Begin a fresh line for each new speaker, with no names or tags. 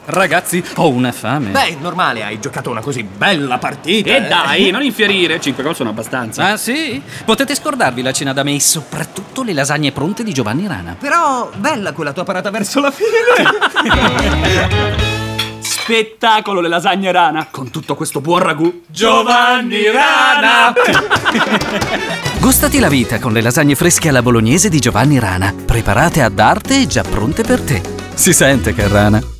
Ragazzi, ho una fame.
Beh, è normale, hai giocato una così bella partita.
E dai, non infierire, 5 gol sono abbastanza.
Ah sì? Potete scordarvi la cena da me e soprattutto le lasagne pronte di Giovanni Rana.
Però, bella quella tua parata verso la fine.
Spettacolo le lasagne Rana, con tutto questo buon ragù.
Giovanni Rana!
Gustati la vita con le lasagne fresche alla bolognese di Giovanni Rana, preparate ad arte e già pronte per te. Si sente che è Rana.